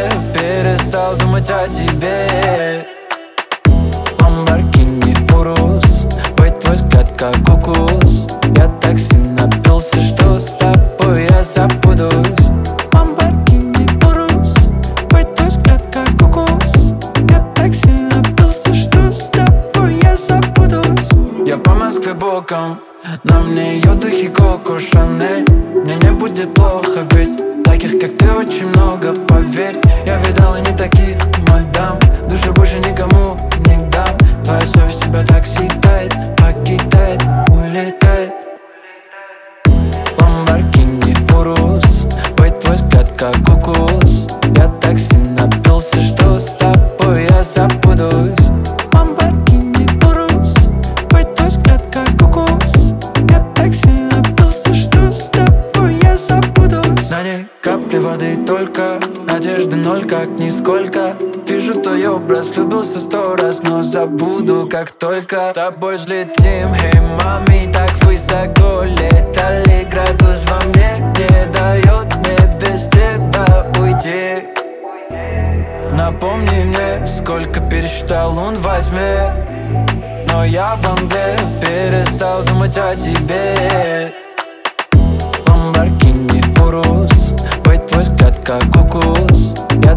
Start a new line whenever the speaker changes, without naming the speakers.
перестал думать о тебе. Lamborghini Urus, быть твой взгляд как укус. Я так сильно напился, что с тобой я забудусь. Lamborghini Urus, быть твой взгляд как укус. Я так сильно напился, что с тобой я забудусь. Я по Москве боком, на мне ее духи Коко Шанель. Мне не будет плохо, ведь таких как ты очень много, поверь. Я видал и не таких, мадам. Душу больше никому не дам. Твоя совесть тебя так съедает, покидает, улетает. Lamborghini Urus, быть твой взгляд как укус. Я так сильно напился, что с тобой я забудусь. Lamborghini Urus, быть твой взгляд как укус. Я так сильно напился, что с тобой я забудусь. На ней капли воды только, надежды ноль как нисколько. Вижу твой образ, влюбился 100 раз, но забуду как только. Тобой взлетим, эй, мами, так высоко летали. Градус во мне не дает мне без тебя уйти. Напомни мне, сколько пересчитал лун во тьме. Но я во мгле перестал думать о тебе. Lamborghini Urus, быть твой взгляд как укус.